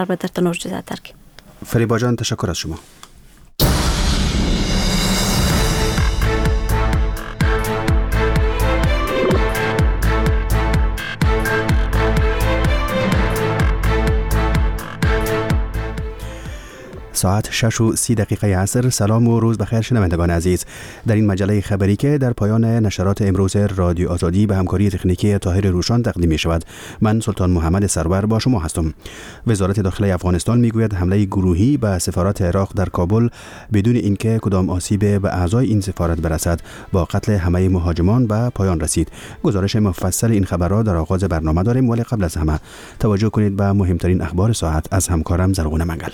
البته تنور جزاتر که فریبا جان تشکر از شما. ساعت 6:30 عصر. سلام و روز بخیر شنوندگان عزیز. در این مجله خبری که در پایان نشرات امروز رادیو آزادی به همکاری تکنیکی طاهر روشان تقدیم می شود، من سلطان محمد سرور با شما هستم. وزارت داخلی افغانستان میگوید حمله گروهی به سفارت عراق در کابل بدون اینکه کدام آسیب به اعضای این سفارت برسد با قتل همه مهاجمان به پایان رسید. گزارش مفصل این خبر را در آغاز برنامه داریم، ولی قبل از همه توجه کنید به مهمترین اخبار ساعت از همکارم زرغون منگل.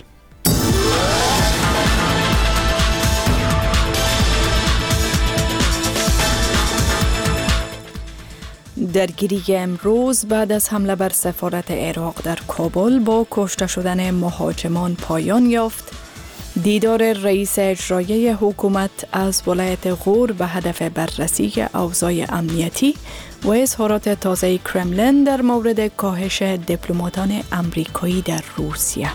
درگیری امروز بعد از حمله بر سفارت عراق در کابل با کشته شدن مهاجمان پایان یافت. دیدار رئیس اجرایی حکومت از ولایت غور به هدف بررسی اوضاع امنیتی و اظهارات تازه کرملین در مورد کاهش دیپلماتان آمریکایی در روسیه.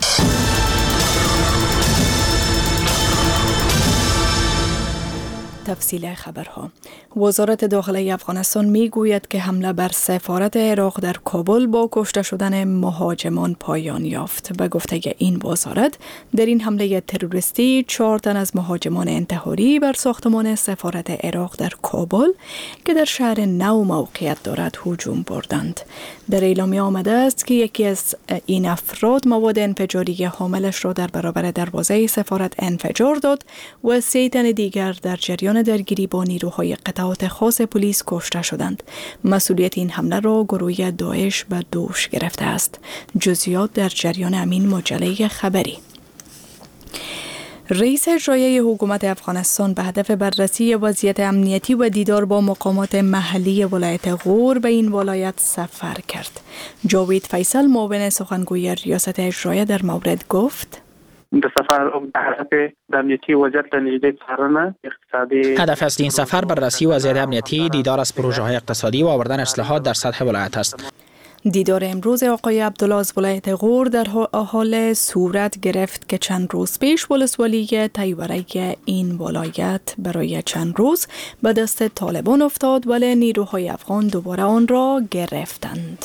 تفصیل خبرها. وزارت داخلی افغانستان میگوید که حمله بر سفارت عراق در کابل با کشته شدن مهاجمان پایان یافت. به گفته این وزارت، در این حمله تروریستی 4 تن از مهاجمان انتحاری بر ساختمان سفارت عراق در کابل که در شهر نو موقعیت دارد هجوم بردند. در اعلامیه آمده است که یکی از این افراد مواد انفجاری حاملش را در برابر دروازه سفارت انفجار داد و 3 تن دیگر در جریان درگیری با نیروهای قطعات خاص پلیس کشته شدند. مسئولیت این حمله را گروه داعش به دوش گرفته است. جزئیات در جریان امین مجله خبری. رئیس اجرایی حکومت افغانستان به هدف بررسی وضعیت امنیتی و دیدار با مقامات محلی ولایت غور به این ولایت سفر کرد. جاوید فیصل معاون سخنگوی ریاست اجرایی در مورد گفت: به سفر هدف امنیتی وضعیت نژدی څارنه اقتصادی. هدف اصلی این سفر بررسی وضعیت امنیتی، دیدار از پروژه‌های اقتصادی و آوردن اصلاحات در سطح ولایت است. دیدار امروز آقای عبدالله از ولایت غور در حال صورت گرفت که چند روز پیش ولسوالی تیوره این ولایت برای چند روز به دست طالبان افتاد، ولی نیروهای افغان دوباره آن را گرفتند.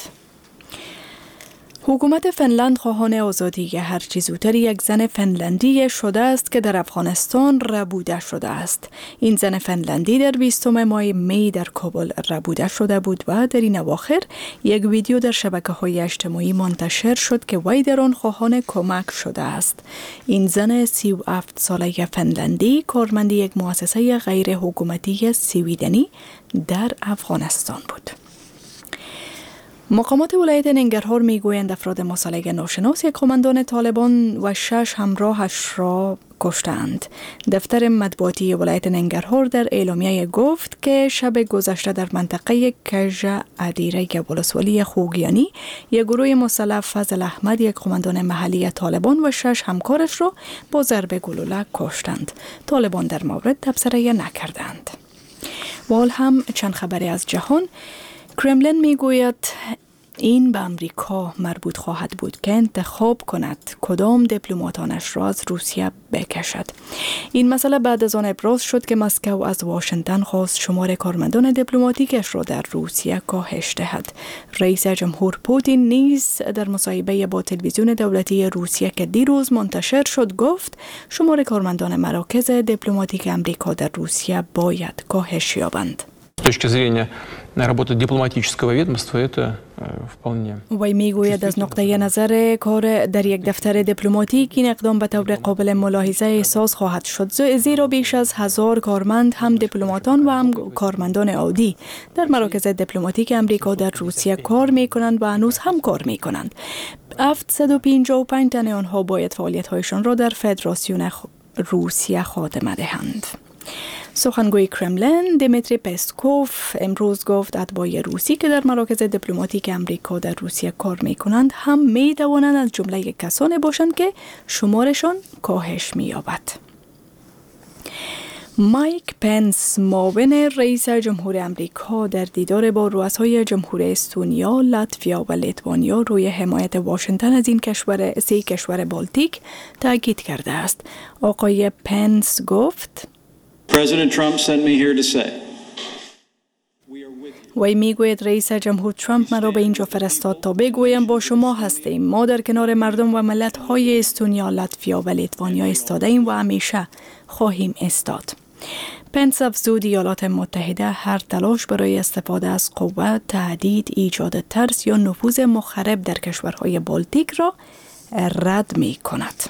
حکومت فنلند خواهان آزادی هرچه زودتر یک زن فنلندی شده است که در افغانستان ربوده شده است. این زن فنلندی در 20 ماه می در کابل ربوده شده بود و در این اواخر یک ویدیو در شبکه‌های اجتماعی منتشر شد که وی در آن خواهان کمک شده است. این زن 37 ساله فنلندی کارمند یک مؤسسه غیر حکومتی سویدنی در افغانستان بود. مقامات ولایت ننگرهار میگویند افراد مسلح ناشناس یک قماندان طالبان و 6 همراهش را کشتند. دفتر مطبوعاتی ولایت ننگرهار در اعلامیه گفت که شب گذشته در منطقه کژ ادیره ولسوالی خوگیانی یک گروه مسلح فضل احمد یک قماندان محلی طالبان و 6 همکارش را با ضرب گلوله کشتند. طالبان در مورد تبصره نکردند. و حال هم چند خبری از جهان. کرملین میگوید این به امریکا مربوط خواهد بود که انتخاب کند کدام دیپلماتانش را از روسیه بکشد. این مسئله بعد از آن ابراز شد که مسکو از واشنگتن خواست شمار کارمندان دیپلماتیکش را در روسیه کاهش دهد. رئیس جمهور پوتین نیز در مصاحبه با تلویزیون دولتی روسیه که دیروز منتشر شد گفت شمار کارمندان مراکز دیپلماتیک امریکا در روسیه باید کاهش یابند. С точки зрения работы дипломатического ведомства это вполне. وی میگوید از نقطه نظر کار در یک دفتر دیپلماتیک این اقدام به طور قابل ملاحظه احساس خواهد شد، زیرا بیش از 1000 کارمند هم دیپلماتان و هم کارمندان عادی در مراکز دیپلماتیک امریکا در روسیه کار میکنند و هنوز هم کار میکنند. 755 تن آنها باید فعالیت‌هایشان را در فدراسیون روسیه خاتمه دهند. سخنگوی کرملین دیمیتری پسکوف امروز گفت اتباع روسی که در مراکز دیپلماتیک امریکا در روسیه کار می‌کنند هم می‌توانند از جمله کسانی باشند که شمارشان کاهش می‌یابد. مایک پنس معاون رئیس جمهور امریکا در دیدار با رؤسای جمهور استونیا، لاتویا و لیتوانیا روی حمایت واشنگتن از این سه کشور بالتیک تاکید کرده است. آقای پنس گفت President Trump sent me here to say وی میگوید رئیس جمهور ترامپ مرا به اینجا فرستاد تا بگویم با شما هستیم. ما در کنار مردم و ملت‌های استونیا، لاتویا و لیتوانیا ایستاده ایم و همیشه خواهیم ایستاد. پنس افزود ایالات متحده هر تلاش برای استفاده از قوت، تهدید، ایجاد ترس یا نفوذ مخرب در کشورهای بالتیک را رد می کند.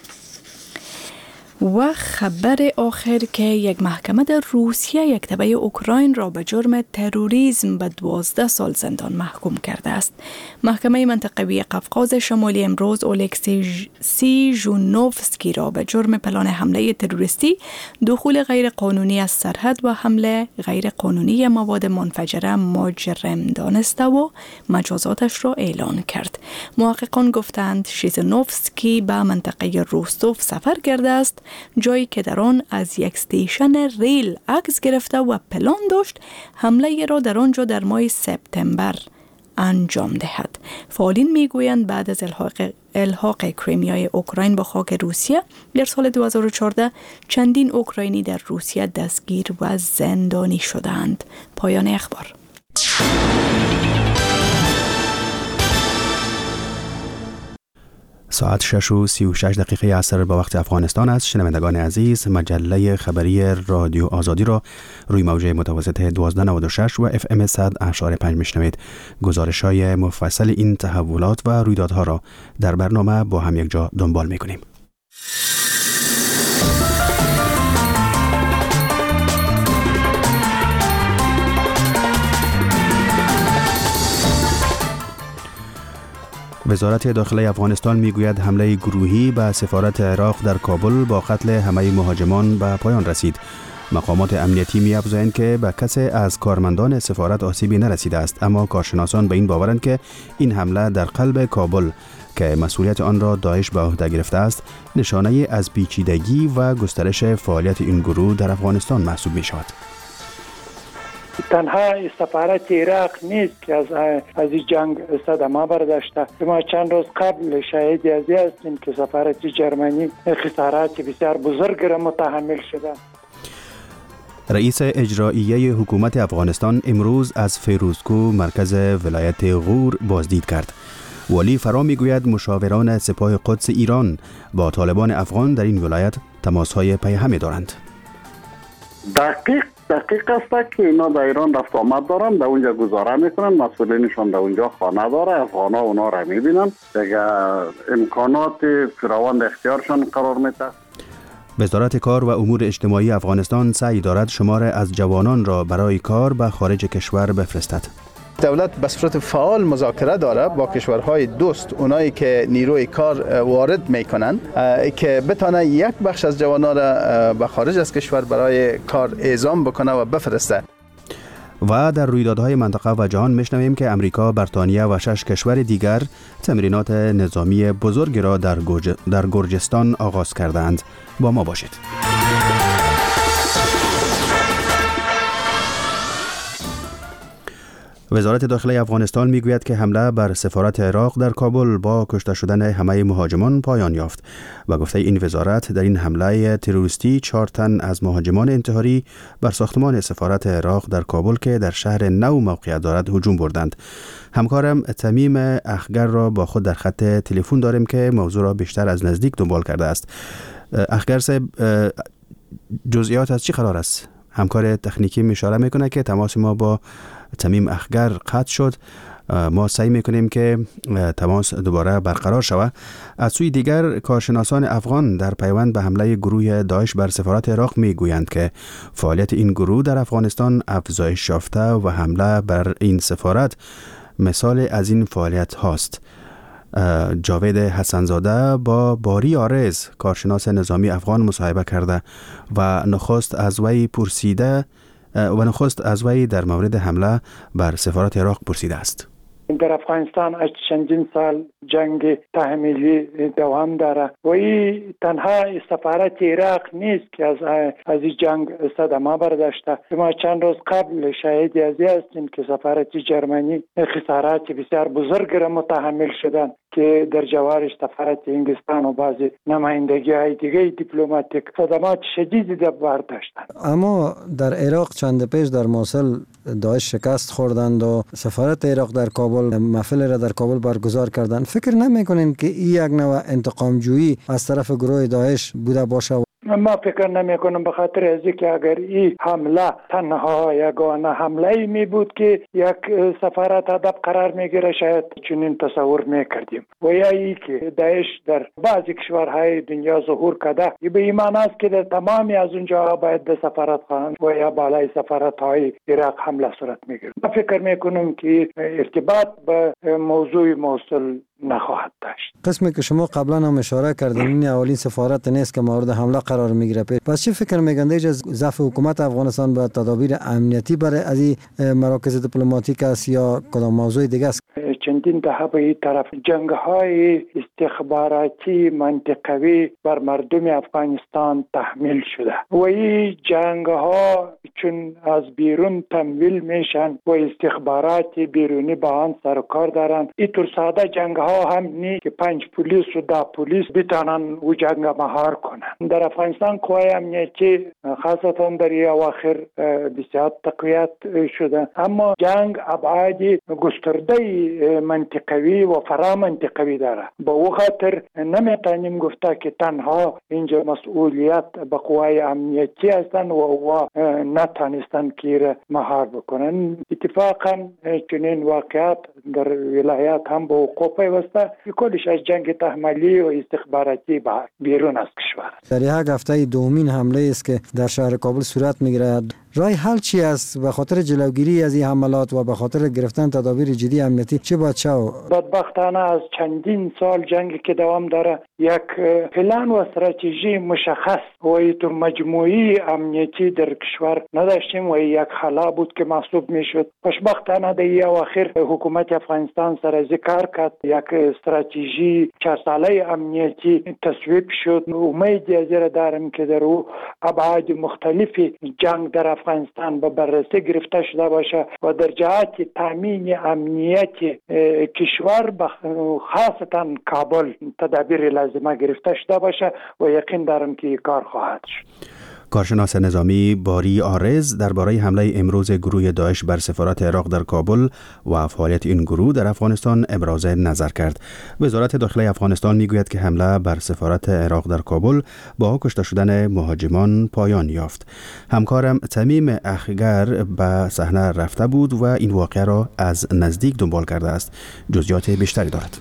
و خبر آخر که یک محکمه در روسیه یک تبع اوکراین را به جرم تروریسم به 12 سال زندان محکوم کرده است. محکمه منطقوی قفقاز شمالی امروز اولکسی ژونوفسکی را به جرم پلان حمله تروریستی، دخول غیر قانونی از سرحد و حمله غیر قانونی مواد منفجره مجرم دانسته و مجازاتش را اعلان کرد. محققان گفتند ژونوفسکی به منطقه روستوف سفر کرده است، جایی که در آن از یک استیشن ریل عکس گرفته و پلان داشت حمله را در آنجا در ماه سپتامبر انجام دهد. فعالین میگویند بعد از الحاق کریمیای اوکراین با خاک روسیه در سال 2014 چندین اوکراینی در روسیه دستگیر و زندانی شدند. پایان اخبار. ساعت 6:36 عصر با وقت افغانستان است. شنوندگان عزیز، مجله خبری رادیو آزادی را روی موج متوسط 1296 و FM 100.5 میشنوید. گزارش‌های مفصل این تحولات و رویدادها را در برنامه با هم یک جا دنبال می‌کنیم. وزارت داخلی افغانستان میگوید حمله گروهی به سفارت عراق در کابل با قتل همه مهاجمان به پایان رسید. مقامات امنیتی می‌افزایند که به کسی از کارمندان سفارت آسیبی نرسیده است، اما کارشناسان به این باورند که این حمله در قلب کابل که مسئولیت آن را داعش به عهده گرفته است، نشانه از پیچیدگی و گسترش فعالیت این گروه در افغانستان محسوب می‌شود. تنها سفارت عراق نیست که از این جنگ صدمه برداشته. ما چند روز قبل شاهد از هستیم که سفارت جرمنی خسارات بسیار بزرگ را متحمل شده. رئیس اجراییه حکومت افغانستان امروز از فیروزکوه مرکز ولایت غور بازدید کرد. ولی فرا میگوید مشاوران سپاه قدس ایران با طالبان افغان در این ولایت تماس‌های پیهمی دارند. دقیق است که اینا در ایران رفت آمد دارن، در اونجا گزاره میکنن، مسئولینشون در اونجا خانه داره، افغان ها اونا را میبینن، دیگه امکانات فراوان در اختیارشان قرار میده. وزارت کار و امور اجتماعی افغانستان سعی دارد شمار از جوانان را برای کار به خارج کشور بفرستد. دولت به صورت فعال مذاکره داره با کشورهای دوست، اونایی که نیروی کار وارد میکنن که بتونه یک بخش از جوانان را به خارج از کشور برای کار اعزام بکنه و بفرسته. و در رویدادهای منطقه و جهان میشنویم که امریکا، بریتانیا و 6 کشور دیگر تمرینات نظامی بزرگ را در گرجستان آغاز کردند. با ما باشید. وزارت داخلی افغانستان میگوید که حمله بر سفارت عراق در کابل با کشته شدن همه مهاجمان پایان یافت و گفته این وزارت در این حمله تروریستی 4 تن از مهاجمان انتحاری بر ساختمان سفارت عراق در کابل که در شهر نو موقعیت دارد هجوم بردند. همکارم تمیم اخگر را با خود در خط تلفن داریم که موضوع را بیشتر از نزدیک دنبال کرده است. اخگر صاحب، جزئیات از چی قرار است؟ همکار تکنیکی اشاره میکنه که تماس ما با تمیم اخگر قطع شد. ما سعی میکنیم که تماس دوباره برقرار شود. از سوی دیگر کارشناسان افغان در پیوند به حمله گروه داعش بر سفارت عراق میگویند که فعالیت این گروه در افغانستان افزایش یافته و حمله بر این سفارت مثال از این فعالیت هاست. جاوید حسنزاده با باری آرز، کارشناس نظامی افغان، مصاحبه کرده و نخست از وی در مورد حمله بر سفارت عراق پرسیده است. در افغانستان از چندین سال جنگ تحمیلی دوام داره و این تنها سفارت عراق نیست که از این جنگ صدمه برداشته. ما چند روز قبل شاهدی از هستیم که سفارت جرمنی خسارات بسیار بزرگ را متحمل شدن که در جوارش سفارت انگلستان و بعضی نمایندگی های دیگه دیپلماتیک صدمات شدیدی برداشتن. اما در عراق چند پیش در موصل داعش شکست خوردند و سفارت عراق در کابل محفل را در کابل برگزار کردند. فکر نمی‌کنین که این یک نوع انتقام جویی از طرف گروه داعش بوده باشه؟ ما فکر نمی کنم به خاطر از که اگر این حمله تنها یگانه حمله می بود که یک سفارت هدف قرار می گیره شاید چنین تصور می کردیم و یا ای که داعش در بعضی کشورهای دنیا ظهور کرده این به ایمان است که در تمامی از اونجا باید به سفارت خانه و یا بالای سفارت های عراق حمله صورت می گیره. ما فکر می کنم که ارتباط به موضوع موصل نخواهد داشت. قسمی که شما قبلا هم اشاره کردین این اولین سفارت نیست که مورد حمله قرار میگیره. پس چه فکر میگنده از ضعف حکومت افغانستان به تدابیر امنیتی برای از این مراکز دیپلماتیک است یا کدام موضوع دیگه است؟ چندین دهه به این طرف جنگ‌های استخباراتی منطقوی بر مردم افغانستان تحمیل شده و این جنگ‌ها چون از بیرون تمویل میشن و استخبارات بیرونی با آن سر و کار دارن این طور ساده جنگ‌ها هم نیست که 5 پلیس و 10 پلیس بتانن و جنگ مهار کنن. در افغانستان قوای امنیتی خاصتا در اواخر بسیار تقویت شده اما جنگ ابعاد گسترده منطقوی و فرا منطقوی داره. به او خاطر نمیتونیم گفته که تنها اینجا مسئولیت به قوای امنیتی هستند و نتانستن که مهار بکنن. اتفاقا چنین واقعات در ولایات هم به وقوع پیوسته کلش از جنگ تحمیلی و استخباراتی بیرون از کشور. در یک هفته دومین حمله است که در شهر کابل صورت میگیرد. راه حل چی است به خاطر جلوگیری از این حملات و به خاطر گرفتن تدابیر جدی امنیتی؟ چه باید شود؟ بدبختانه از چندین سال جنگی که دوام داره یک پلان و استراتژی مشخص و ایتو مجموعی امنیتی در کشور نداشتیم و یک خلا بود که محسوب میشد. خوشبختانه در اواخر حکومت افغانستان سر از کار کرد، یک استراتژی 4 ساله امنیتی تصویب شد. امید از این دارم که در او ابعاد مختلفی جنگ در افغانستان به بررسی گرفته شده باشه و در جهت تامین امنیت کشور خاصتا کابل تدابیر لازمه گرفته شده باشه و یقین دارم که کار خواهد شد. کارشناس نظامی باری آرز درباره حمله امروز گروه داعش بر سفارت عراق در کابل و فعالیت این گروه در افغانستان ابراز نظر کرد. وزارت داخلی افغانستان میگوید که حمله بر سفارت عراق در کابل با کشته شدن مهاجمان پایان یافت. همکارم تمیم اخگر به صحنه رفته بود و این واقعه را از نزدیک دنبال کرده است. جزئیات بیشتری دارد.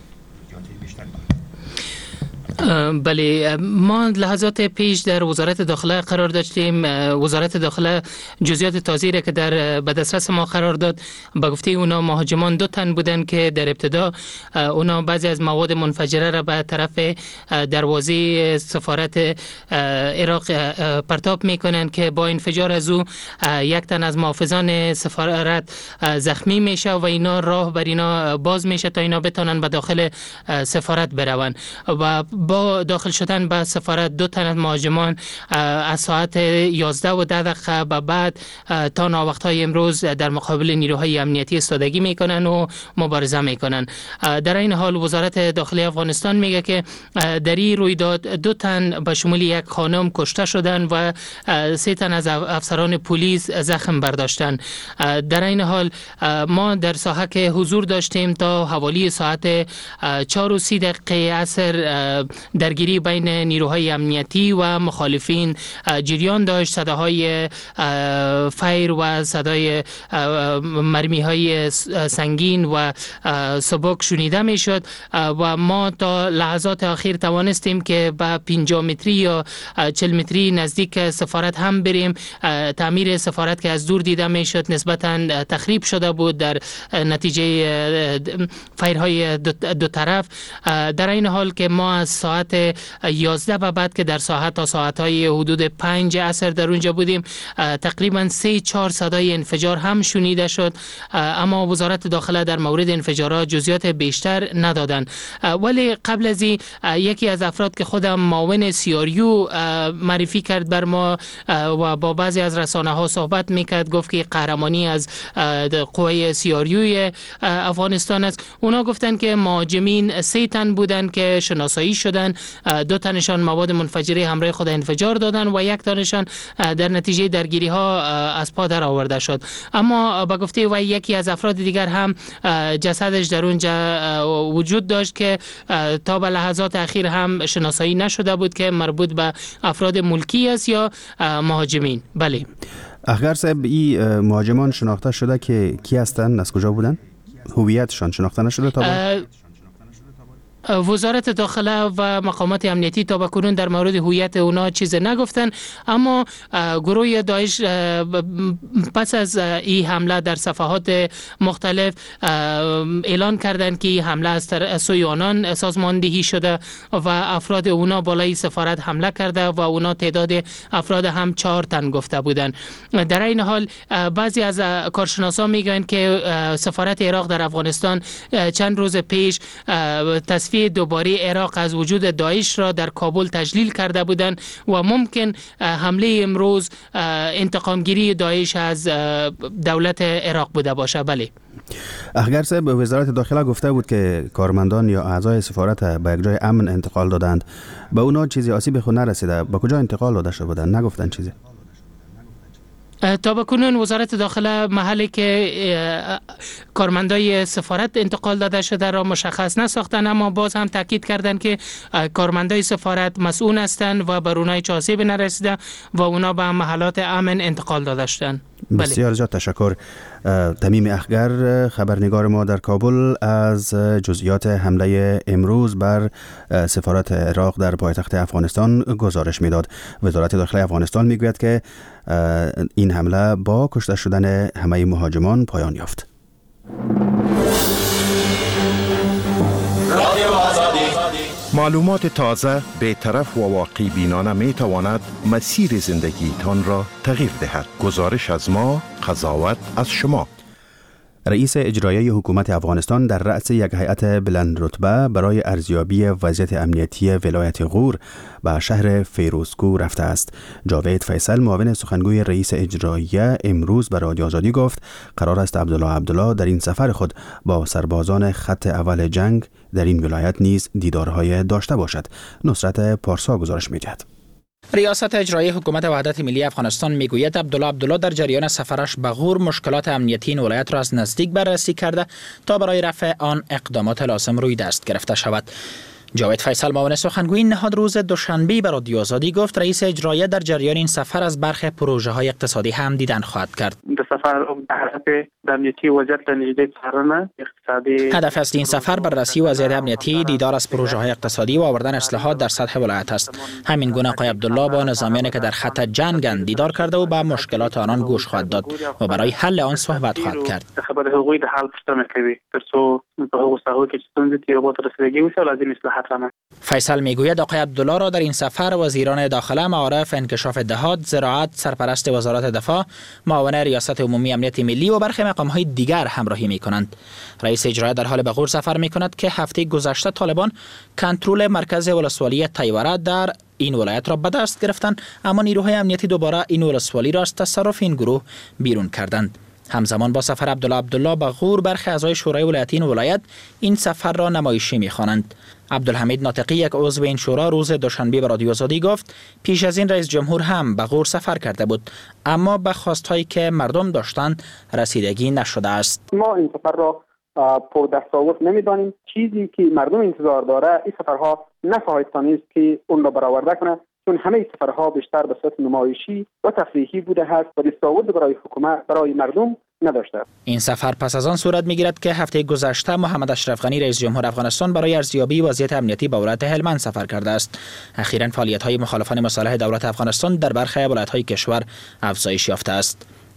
بله، ما لحظات پیش در وزارت داخله قرار داشتیم. وزارت داخله جزئیات تازه‌ای را که در به دسترس ما قرار داد به گفته اونا مهاجمان 2 تن بودند که در ابتدا اونا بعضی از مواد منفجره را به طرف دروازه سفارت عراق پرتاب میکنند که با انفجار از او 1 تن از محافظان سفارت زخمی میشه و اینا راه بر اینا باز میشه تا اینا بتونن به داخل سفارت بروند و با داخل شدن به سفارت 2 تن از مهاجمان از ساعت 11:10 به بعد تا ناوقت‌های امروز در مقابل نیروهای امنیتی ایستادگی میکنن و مبارزه میکنن. در این حال وزارت داخلی افغانستان میگه که در این رویداد 2 تن به شمول 1 خانم کشته شدن و 3 تن از افسران پلیس زخم برداشتن. در این حال ما در ساحه که حضور داشتیم تا حوالی ساعت 4:30 عصر درگیری بین نیروهای امنیتی و مخالفین جریان داشت. صداهای فایر و صدای مرمی‌های سنگین و سبک شنیده میشد و ما تا لحظات اخیر توانستیم که به 50 متری یا 40 متری نزدیک سفارت هم بریم. تعمیر سفارت که از دور دیده میشد نسبتا تخریب شده بود در نتیجه فایرهای دو طرف. در این حال که ما از ساعت 11 به بعد که در ساعت تا ساعت‌های حدود 5 عصر در اونجا بودیم، تقریبا 3-4 صدای انفجار هم شنیده شد، اما وزارت داخله در مورد انفجارات جزئیات بیشتر ندادن. ولی قبل از این یکی از افراد که خودم معاون سیاریو معرفی کرد بر ما و با بعضی از رسانه ها صحبت میکرد، گفت که قهرمانی از قوه سیاریوی افغانستان است. اونا گفتن که مهاجمین 3 تن بودن که شناسایی شدن، 2 تنشان مواد منفجره همراه خود انفجار دادن و 1 تنشان در نتیجه درگیری ها از پا در آورده شد. اما با گفته و یکی از افراد دیگر هم جسدش در اونجا وجود داشت که تا به لحظات اخیر هم شناسایی نشده بود که مربوط به افراد ملکی است یا مهاجمین. بله. اخگر صاحب، این مهاجمان شناخته شده که کی هستند، از کجا بودن؟ هویتشان شناخته نشده تا وزارت داخله و مقامات امنیتی تا بکنون در مورد هویت اونا چیز نگفتن، اما گروه داعش پس از این حمله در صفحات مختلف اعلان کردند که این حمله از سوی آنان سازماندهی شده و افراد اونا بالای سفارت حمله کرده و اونا تعداد افراد هم 4 تن گفته بودند. در این حال بعضی از کارشناسان میگن که سفارت عراق در افغانستان چند روز پیش تصفیه دوباره عراق از وجود داعش را در کابل تجلیل کرده بودند و ممکن حمله امروز انتقامگیری داعش از دولت عراق بوده باشه. بله. اخگر صاحب، وزارت داخله گفته بود که کارمندان یا اعضای سفارت به یک جای امن انتقال دادند. به اونا چیزی آسیبی خود نرسیده. به کجا انتقال داده شده بودند؟ نگفتن چیزی؟ تا بکنون وزارت داخله محلی که کارمندای سفارت انتقال داده شده را مشخص نساختن، اما باز هم تاکید کردن که کارمندای سفارت مسئول هستند و بر اونها هیچ آسیبی نرسیده و اونا به محلات امن انتقال داده شدند. بسیار زیاد تشکر. تمیم اخگر، خبرنگار ما در کابل، از جزئیات حمله امروز بر سفارت عراق در پایتخت افغانستان گزارش میداد. وزارت داخله افغانستان میگوید که این حمله با کشته شدن همه مهاجمان پایان یافت. معلومات تازه، بی‌طرف و واقع بینانه می تواند مسیر زندگی تان را تغییر دهد. گزارش از ما، قضاوت از شما. رئیس اجرایی حکومت افغانستان در رأس یک هیئت بلند رتبه برای ارزیابی وضعیت امنیتی ولایت غور به شهر فیروزکو رفته است. جاوید فیصل، معاون سخنگوی رئیس اجرایی، امروز به رادیو آزادی گفت قرار است عبدالله در این سفر خود با سربازان خط اول جنگ در این ولایت نیز دیدارهای داشته باشد. نصرت پارسا گزارش می‌دهد. ریاست اجرایی حکومت وحدت ملی افغانستان میگوید عبدالله در جریان سفرش به غور مشکلات امنیتی این ولایت را از نزدیک بررسی کرده تا برای رفع آن اقدامات لازم روی دست گرفته شود. جاوید فیصل، معاون سخنگوی نهاد، روز دوشنبه به رادیو آزادی گفت رئیس اجرایی در جریان این سفر از برخی پروژه های اقتصادی هم دیدن خواهد کرد. در سفر به امنیتی وضعیت نزدیک څارنه اقتصادی. هدف اصلی این سفر بررسی وضعیت امنیتی، دیدار از پروژه های اقتصادی و آوردن اصلاحات در سطح ولایت است. همین گونه آقای عبدالله با نظامیانی که در خط جنگند دیدار کرده و به مشکلات آنان گوش خواهد داد و برای حل آن صحبت خواهد کرد. خبر حقوقی در حال پوښتنه کوي ترڅو په هغو ساحو کې چې ستونزې تیر وته رسیدګي وشي او لازم اصلاحات رانه. فیصل میگوید آقای عبدالله را در این سفر وزیران داخله، معارف، انکشاف دهات، زراعت، سرپرست وزارت دفاع، معاون ریاست عمومی امنیت ملی و برخی مقام‌های دیگر همراهی می‌کنند. رئیس اجرایی در حال به غور سفر می‌کند که هفته گذشته طالبان کنترل مرکز ولسوالی تیوره در این ولایت را به دست گرفتند، اما نیروهای امنیتی دوباره این ولسوالی را از تصرف این گروه بیرون کردند. همزمان با سفر عبدالله به غور، برخی اعضای شورای ولایتی این ولایت این سفر را نمایشی می‌خوانند. عبدالحمید ناطقی، یک عضو این شورا، روز دوشنبه به رادیو آزادی گفت پیش از این رئیس جمهور هم به غور سفر کرده بود، اما به خواستهایی که مردم داشتند رسیدگی نشده است. ما این سفر را پر دستاورد نمی‌دانیم. چیزی که مردم انتظار داره این سفرها نخواهستانی است که اون را برآورده کنه، چون همه سفرها بیشتر به صورت نمایشی و تفریحی بوده است و دستاورد برای حکومت، برای مردم نداشته. این سفر پس از آن صورت میگیرد که هفته گذشته محمد اشرف غنی، رئیس جمهور افغانستان، برای ارزیابی وضعیت امنیتی به ولایت هلمند سفر کرده است. اخیراً فعالیت‌های مخالفان مصالح دولت افغانستان در برخی ولایت‌های کشور افزایش یافته است.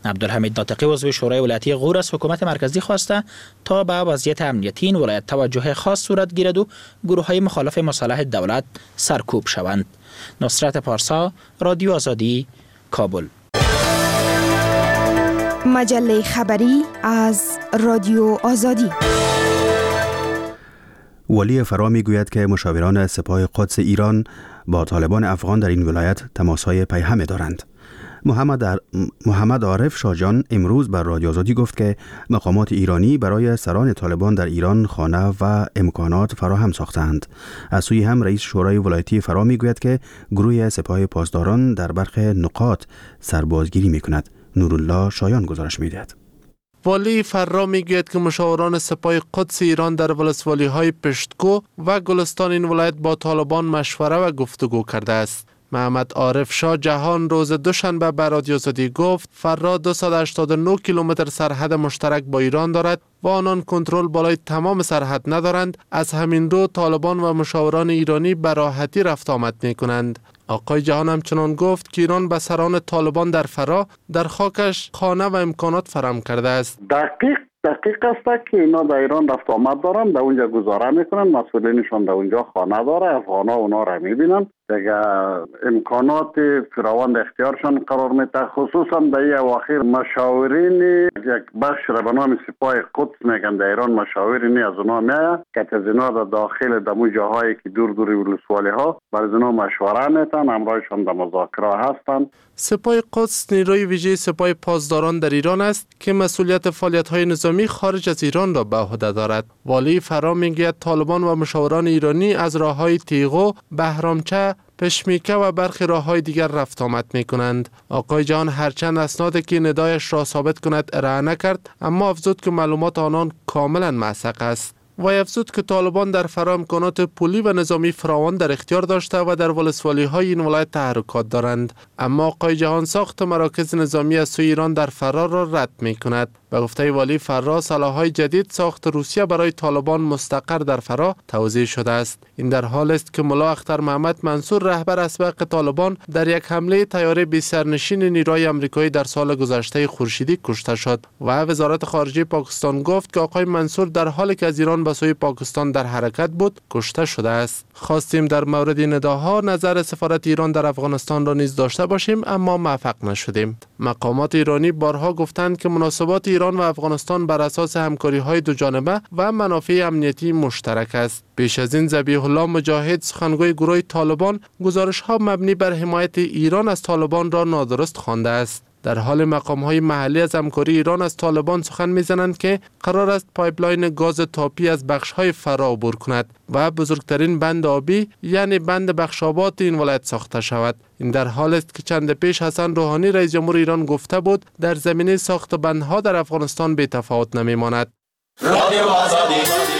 عبدالحمید ناطقی عضو شورای ولایتی غور از حکومت مرکزی خواسته تا به وضعیت امنیتی این ولایت توجه خاص صورت گیرد و گروه‌های مخالف مصالح دولت سرکوب شوند. نصرت پارسا، رادیو آزادی، کابل. مجله خبری از رادیو آزادی. ولی فرا میگوید که مشاوران سپاه قدس ایران با طالبان افغان در این ولایت تماس‌های پیهمی دارند. محمد عارف شاجان امروز بر رادیو آزادی گفت که مقامات ایرانی برای سران طالبان در ایران خانه و امکانات فراهم ساختند. از سوی هم رئیس شورای ولایتی فرا میگوید که گروه سپاه پاسداران در برخی نقاط سربازگیری میکند. نورالله شایان گزارش میدهد. والی فرا میگوید که مشاوران سپاه قدس ایران در ولسوالی‌های پشتکو و گلستان این ولایت با طالبان مشوره و گفتگو کرده است. محمد عارف شاه جهان روز دوشنبه به رادیو آزادی گفت فرا 289 کیلومتر سرحد مشترک با ایران دارد و آنان کنترل بالای تمام سرحد ندارند. از همین رو طالبان و مشاوران ایرانی به راحتی رفت آمد می‌کنند. آقای جهان همچنان گفت که ایران به سران طالبان در فرا در خاکش خانه و امکانات فراهم کرده است. دقیق است که اینا در ایران رفت آمد دارن، در اونجا گذاره میکنن، مسئولینشون در اونجا خانه داره، افغانا اونا را میبینن، دیگه امکانات فراوان اختیارشان قرار میده. خصوصا در این اواخر مشاورین یک بخش را به نام سپاه قدس میگن در ایران، مشاورین از اونا میاد که از اینا در داخل دمو جاهایی که دور ولسوالی ها بر اینا مشوره میتن، همراهشان در مذاکره هستن. سپاه قدس نیروی ویژه سپاه پاسداران در ایران است که مسئولیت فعالیت‌های نظامی خارج از ایران را به عهده دارد. والی فرا میگوید طالبان و مشاوران ایرانی از راه‌های تیغو، بهرامچه، پشمیکه و برخی راه‌های دیگر رفت آمد می‌کنند. آقای جهان هرچند اسنادی که ندایش را ثابت کند ارائه نکرد، اما افزود که معلومات آنان کاملا موثق است. و افزود که طالبان در فرا امکانات پولی و نظامی فراوان در اختیار داشته و در ولسوالی‌های این ولایت تحرکات دارند. اما آقای جهان ساخت مراکز نظامی از سوی ایران در فرا را رد می‌کند. به گفته والی فرا، سلاح‌های جدید ساخت روسیه برای طالبان مستقر در فرا توزیع شده است. این در حال است که ملا اختر محمد منصور رهبر اسبق طالبان در یک حمله طیاره بی‌سرنشین نیروی آمریکایی در سال گذشته خورشیدی کشته شد و وزارت خارجه پاکستان گفت که آقای منصور در حالی که از ایران به سوی پاکستان در حرکت بود کشته شده است. خواستیم در مورد این نداها نظر سفارت ایران در افغانستان را نیز داشته باشیم، اما موفق نشدیم. مقامات ایرانی بارها گفتند که مناسبات ایران و افغانستان بر اساس همکاری‌های دوجانبه و منافع امنیتی مشترک است. پیش از این ذبیح الله مجاهد، سخنگوی گروه طالبان، گزارش‌ها مبنی بر حمایت ایران از طالبان را نادرست خوانده است. در حال مقام‌های محلی از همکاری ایران از طالبان سخن می‌زنند که قرار است پایپلاین گاز تاپی از بخش‌های فرا عبور کند و بزرگترین بند آبی یعنی بند بخشاباد این ولایت ساخته شود. این در حال است که چند پیش حسن روحانی رئیس جمهور ایران گفته بود در زمینه ساخت بندها در افغانستان بی تفاوت نمی‌ماند. رادیو آزادی.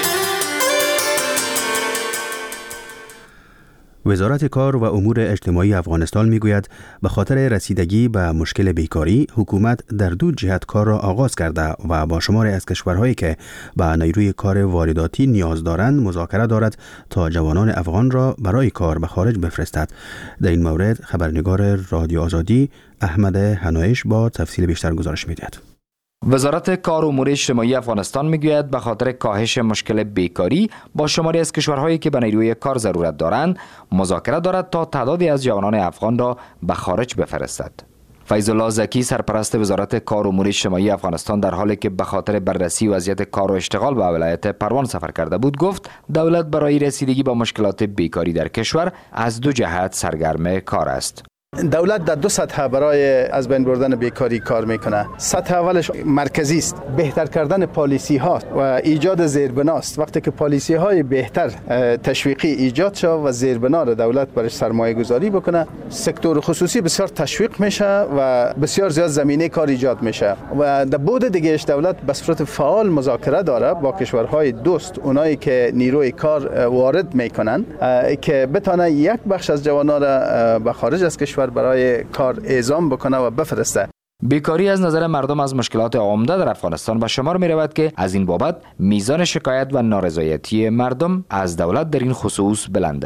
وزارت کار و امور اجتماعی افغانستان میگوید به خاطر رسیدگی به مشکل بیکاری حکومت در دو جهت کار را آغاز کرده و با شماری از کشورهایی که به نیروی کار وارداتی نیاز دارند مذاکره دارد تا جوانان افغان را برای کار به خارج بفرستد. در این مورد خبرنگار رادیو آزادی احمد حنایش با تفصیل بیشتر گزارش میدهد. وزارت کار و امور اجتماعی افغانستان میگوید به خاطر کاهش مشکل بیکاری با شماری از کشورهایی که به نیروی کار ضرورت دارند مذاکره دارد تا تعدادی از جوانان افغان را به خارج بفرستد. فیض الله زکی سرپرست وزارت کار و امور اجتماعی افغانستان در حالی که به خاطر بررسی وضعیت کار و اشتغال به ولایت پروان سفر کرده بود گفت دولت برای رسیدگی به مشکلات بیکاری در کشور از دو جهت سرگرم کار است. دولت در دو سطح برای از بین بردن بیکاری کار میکنه. سطح اولش مرکزی است، بهتر کردن پالیسی ها و ایجاد زیربنا است. وقتی که پالیسی های بهتر تشویقی ایجاد شد و زیربنا را دولت برش سرمایه گذاری بکنه، سکتور خصوصی بسیار تشویق میشه و بسیار زیاد زمینه کار ایجاد میشه. و در بود دیگهش دولت به صورت فعال مذاکره داره با کشورهای دوست، اونایی که نیروی کار وارد میکنن که بتونه یک بخش از جوانان را به خارج از کشور برای کار اعزام بکنه و بفرسته. بیکاری از نظر مردم از مشکلات عمده در افغانستان به شمار می رود که از این بابت میزان شکایت و نارضایتی مردم از دولت در این خصوص بلند است.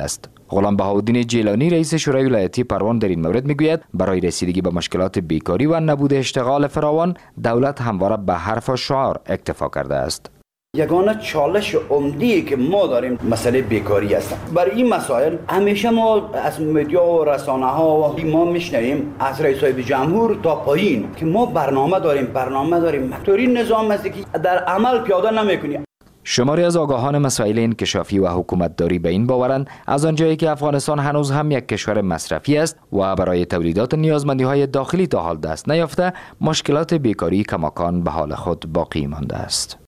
غلام بهاءالدین جیلانی رئیس شورای ولایتی پروان در این مورد میگوید برای رسیدگی به مشکلات بیکاری و نبود اشتغال فراوان دولت همواره به حرف و شعار اکتفا کرده است. یگانه چالش عمده‌ای که ما داریم مسئله بیکاری است. برای این مسائل همیشه ما از مدیا و رسانه‌ها ما میشنویم از رئیس جمهور تا پایین که ما برنامه داریم. طوری نظام است که در عمل پیاده نمی‌کنی. شماری از آگاهان مسائل انکشافی و حکومتداری به این باورند از آنجایی که افغانستان هنوز هم یک کشور مصرفی است و برای تولیدات نیازمندی‌های داخلی تا حال دست نیافته، مشکلات بیکاری کماکان به حال خود باقی مانده است.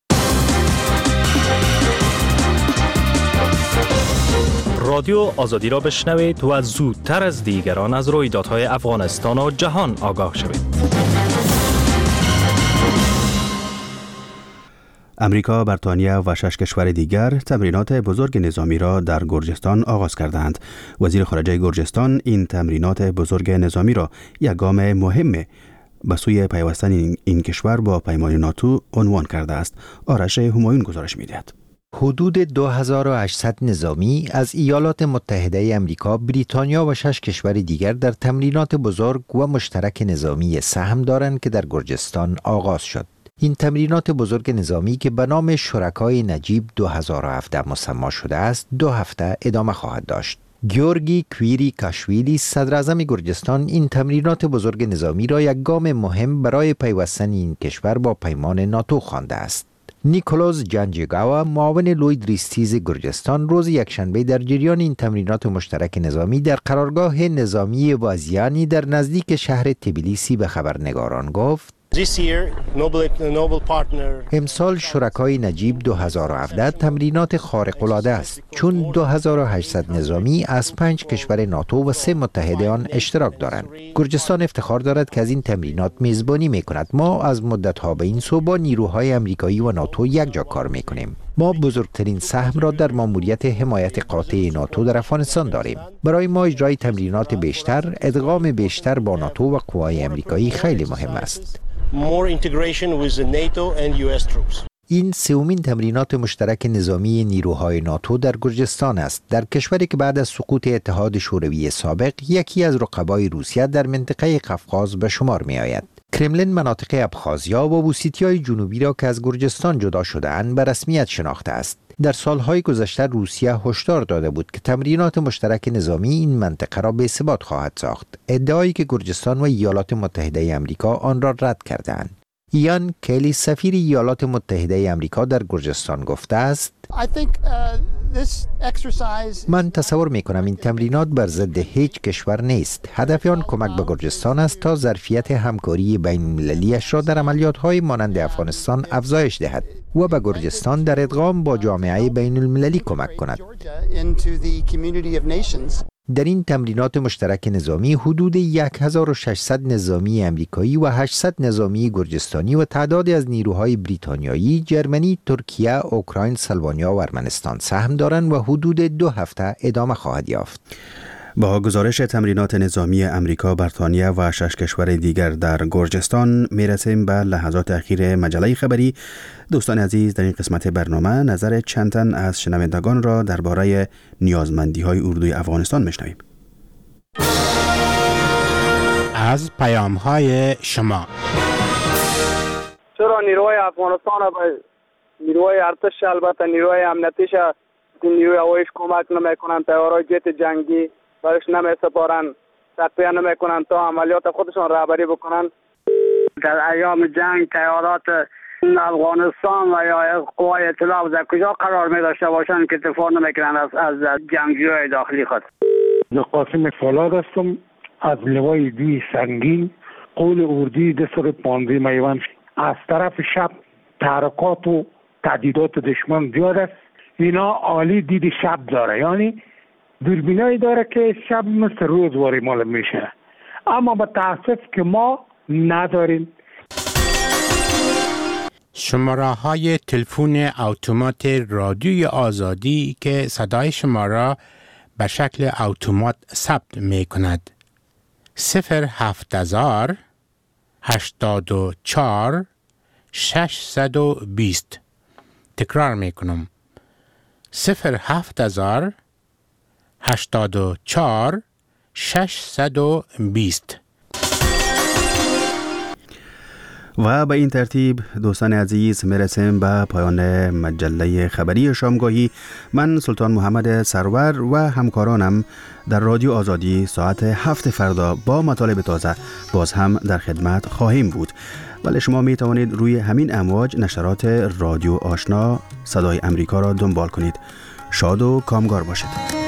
رادیو آزادی را بشنوید و زودتر از دیگران از رویدادهای افغانستان و جهان آگاه شوید. امریکا، بریتانیای و 6 کشور دیگر تمرینات بزرگ نظامی را در گرجستان آغاز کردند. وزیر خارجه گرجستان این تمرینات بزرگ نظامی را یک گام مهم به سوی پیوستن این کشور با پیمان ناتو عنوان کرده است. آرش همایون گزارش می‌دهد. حدود 2800 نظامی از ایالات متحده امریکا، بریتانیا و 6 کشور دیگر در تمرینات بزرگ و مشترک نظامی سهم دارند که در گرجستان آغاز شد. این تمرینات بزرگ نظامی که به نام شرکای نجیب 2017 مسمی شده است، 2 هفته ادامه خواهد داشت. گیورگی کویری کاشویلی صدر اعظم گرجستان این تمرینات بزرگ نظامی را یک گام مهم برای پیوستن این کشور با پیمان ناتو خوانده است. نیکولاس جانجیگاوا معاون لوید ریستیز گرجستان روز یکشنبه در جریان این تمرینات مشترک نظامی در قرارگاه نظامی وازیانی در نزدیک شهر تبلیسی به خبرنگاران گفت: امسال شرکای نجیب 2017 تمرینات خارق‌العاده است، چون 2800 نظامی از 5 کشور ناتو و 3 متحد آن اشتراک دارند. گرجستان افتخار دارد که از این تمرینات میزبانی میکند. ما از مدت‌ها به این سو با نیروهای امریکایی و ناتو یک جا کار میکنیم. ما بزرگترین سهم را در ماموریت حمایت قاطع ناتو در افغانستان داریم. برای ما اجرای تمرینات بیشتر، ادغام بیشتر با ناتو و قوای امریکایی خیلی مهم است. این سومین تمرینات مشترک نظامی نیروهای ناتو در گرجستان است، در کشوری که بعد از سقوط اتحاد شوروی سابق یکی از رقبای روسیه در منطقه قفقاز به شمار می آید. کرملین مناطق ابخازیا و اوسیتیای جنوبی را که از گرجستان جدا شده‌اند به رسمیت شناخته است. در سالهای گذشته روسیه هشدار داده بود که تمرینات مشترک نظامی این منطقه را بی‌ثبات خواهد ساخت، ادعایی که گرجستان و ایالات متحده آمریکا آن را رد کردند. ایان کلی سفیر ایالات متحده آمریکا در گرجستان گفته است: من تصور می کنم این تمرینات بر ضد هیچ کشور نیست. هدف آن کمک به گرجستان است تا ظرفیت همکاری بین المللی‌اش را در عملیات‌های مانند افغانستان افزایش دهد و به گرجستان در ادغام با جامعه بین المللی کمک کند. در این تمرینات مشترک نظامی حدود 1600 نظامی امریکایی و 800 نظامی گرجستانی و تعدادی از نیروهای بریتانیایی، جرمنی، ترکیه، اوکراین، سلوانیا و ارمنستان سهم دارند و حدود 2 هفته ادامه خواهد یافت. با گزارش تمرینات نظامی امریکا، بریتانیا و 6 کشور دیگر در گرجستان میرسیم به لحظات اخیر مجله خبری. دوستان عزیز، در این قسمت برنامه نظر چند تن از شنوندگان را درباره نیازمندی‌های اردوی افغانستان میشنویم. از پیام‌های شما. چرا نیروهای افغانستان و نیروهای ارتش، البته نیروهای امنیتیش، نیروی هواییش کمک نمیکنن، طیارهای جت جنگی برش نمیسپارن، تقویه نمیکنن تا عملیات خودشون رهبری بکنن. در ایام جنگ طیارات افغانستان و یا قوای اطلاع در کجا قرار می داشته باشند که دفاع نمیکنن از جنگجوی داخلی خود؟ قاسم فولاد هستم از لوای 2 سنگین قول اردی 215 میوان. از طرف شب تحرکات و تهدیدات دشمن زیاد است. اینا عالی دید شب داره، یعنی دوربینایی داره که شب مثل روز واری معلوم میشه، اما با تاسف که ما نداریم. شماره های تلفن اتومات رادیوی آزادی که صدای شما را به شکل اتومات ثبت می کند: 07000 84 620. تکرار می کنم: 07000 84 620. و به این ترتیب دوستان عزیز میرسیم به پایان مجله خبری شامگاهی. من سلطان محمد سرور و همکارانم در رادیو آزادی ساعت 7 فردا با مطالب تازه باز هم در خدمت خواهیم بود. ولی شما می توانید روی همین امواج نشرات رادیو آشنا صدای امریکا را دنبال کنید. شاد و کامگار باشید.